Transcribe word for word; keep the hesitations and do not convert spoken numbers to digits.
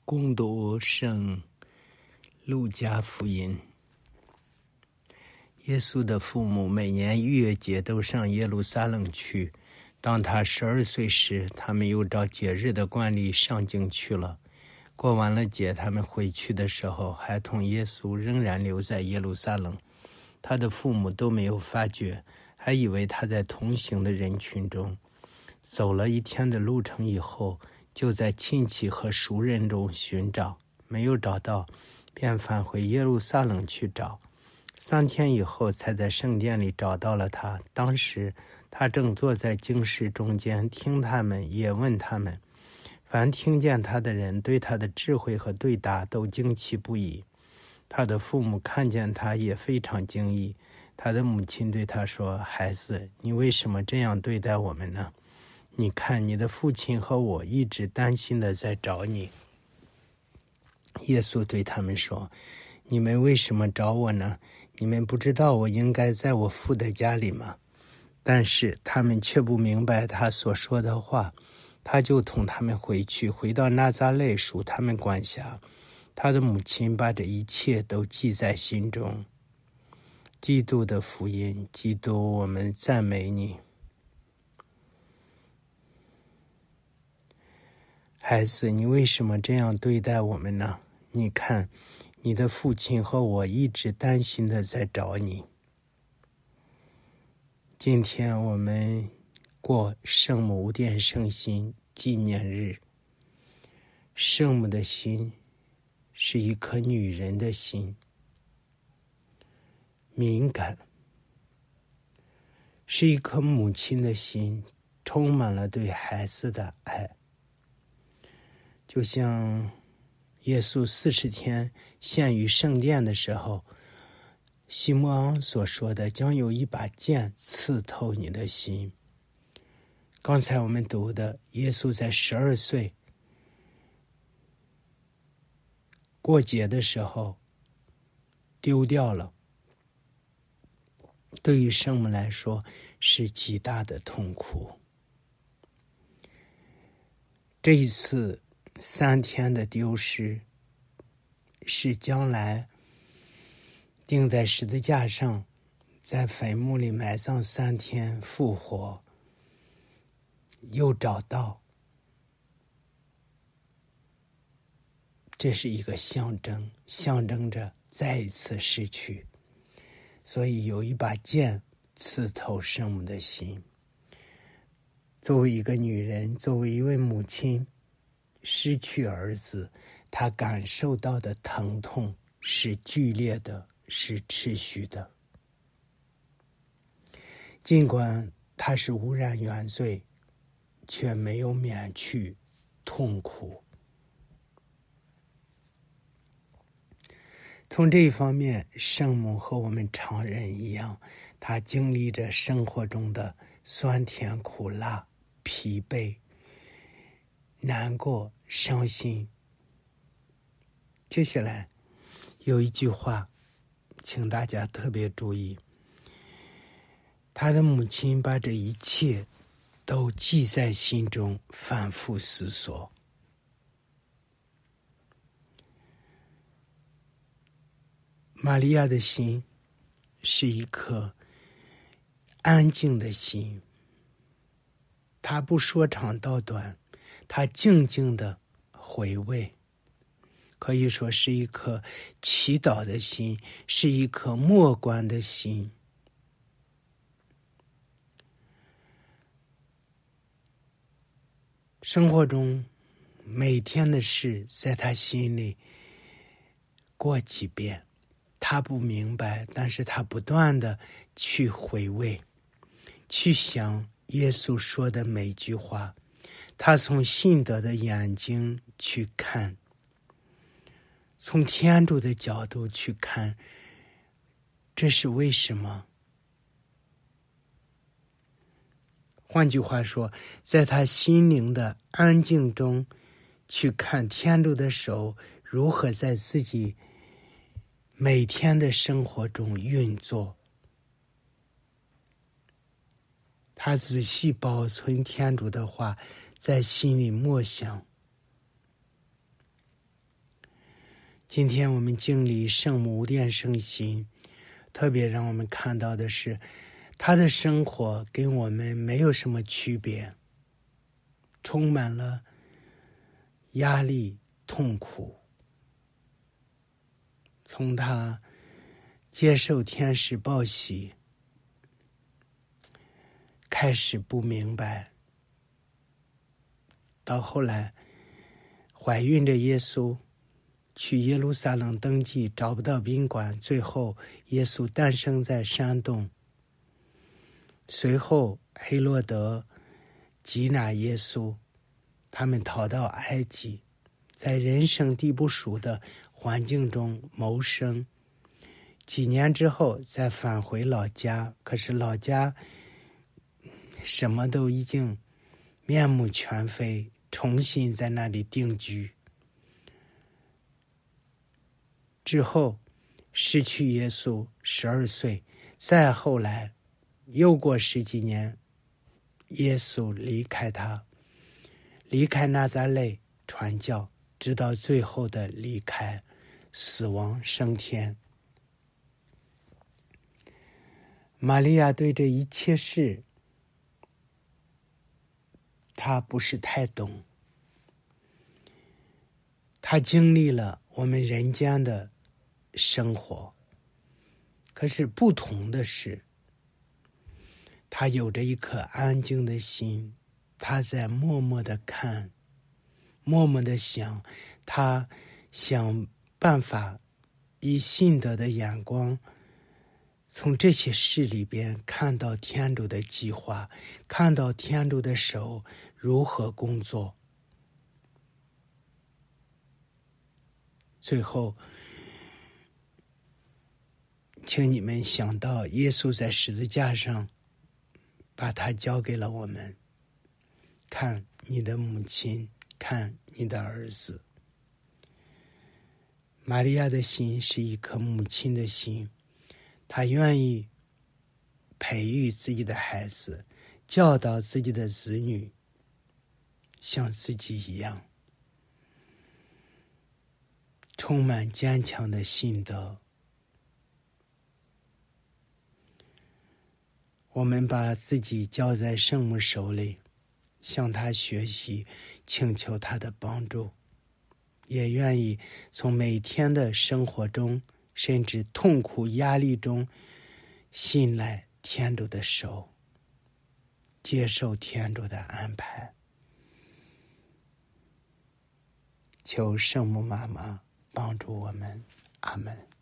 恭读圣路加福音。耶稣的父母每年逾越节都上耶路撒冷去。当他十二岁时，他们又照节日的惯例上京去了。过完了节，他们回去的时候，孩童耶稣仍然留在耶路撒冷。他的父母都没有发觉，还以为他在同行的人群中。走了一天的路程以后，就在亲戚和熟人中寻找，没有找到，便返回耶路撒冷去找。三天以后，才在圣殿里找到了他。当时他正坐在经室中间，听他们，也问他们。凡听见他的人，对他的智慧和对答都惊奇不已。他的父母看见他，也非常惊异。他的母亲对他说：“孩子，你为什么这样对待我们呢？你看，你的父亲和我一直担心的在找你。”耶稣对他们说：“你们为什么找我呢？你们不知道我应该在我父的家里吗？”但是他们却不明白他所说的话。他就同他们回去，回到拿撒勒，属他们管辖。他的母亲把这一切都记在心中。基督的福音。基督，我们赞美你。孩子，你为什么这样对待我们呢？你看，你的父亲和我一直担心的在找你。今天我们过圣母无玷圣心纪念日。圣母的心是一颗女人的心，敏感，是一颗母亲的心，充满了对孩子的爱。就像耶稣四十天献于圣殿的时候，西摩昂所说的，将有一把剑刺透你的心。刚才我们读的，耶稣在十二岁过节的时候丢掉了，对于圣母来说是极大的痛苦。这一次三天的丢失，是将来钉在十字架上，在坟墓里埋葬三天，复活，又找到。这是一个象征，象征着再一次失去。所以有一把剑刺透圣母的心。作为一个女人，作为一位母亲，失去儿子，她感受到的疼痛是剧烈的，是持续的。尽管她是污染原罪，却没有免去痛苦。从这一方面，圣母和我们常人一样，她经历着生活中的酸甜苦辣、疲惫、难过、伤心。接下来有一句话，请大家特别注意。他的母亲把这一切都记在心中，反复思索。玛利亚的心是一颗安静的心，她不说长道短，她静静的回味，可以说是一颗祈祷的心，是一颗默观的心。生活中每天的事在她心里过几遍，他不明白，但是他不断的去回味，去想耶稣说的每句话。他从信德的眼睛去看，从天主的角度去看，这是为什么？换句话说，在他心灵的安静中去看天主的手如何在自己每天的生活中运作。他仔细保存天主的话，在心里默想。 今天我们经历圣母无殿圣心，特别让我们看到的是，她的生活跟我们没有什么区别，充满了压力、痛苦。从她接受天使报喜开始不明白，到后来怀孕的耶稣去耶路撒冷登记，找不到宾馆，最后耶稣诞生在山洞。随后黑落德缉拿耶稣，他们逃到埃及，在人生地不熟的环境中谋生。几年之后再返回老家，可是老家什么都已经面目全非，重新在那里定居。之后失去耶稣十二岁，再后来又过十几年，耶稣离开他，离开拿撒勒传教，直到最后的离开，死亡升天。玛利亚对这一切事她不是太懂，她经历了我们人间的生活，可是不同的是，她有着一颗安静的心，她在默默的看，默默的想，她想办法以信德的眼光，从这些事里边看到天主的计划，看到天主的手如何工作。最后请你们想到耶稣在十字架上把他交给了我们，看你的母亲，看你的儿子。玛利亚的心是一颗母亲的心，她愿意培育自己的孩子，教导自己的子女像自己一样，充满坚强的信德。我们把自己交在圣母手里，向她学习，请求她的帮助，也愿意从每天的生活中，甚至痛苦压力中，信赖天主的手，接受天主的安排。求圣母妈妈帮助我们，阿们。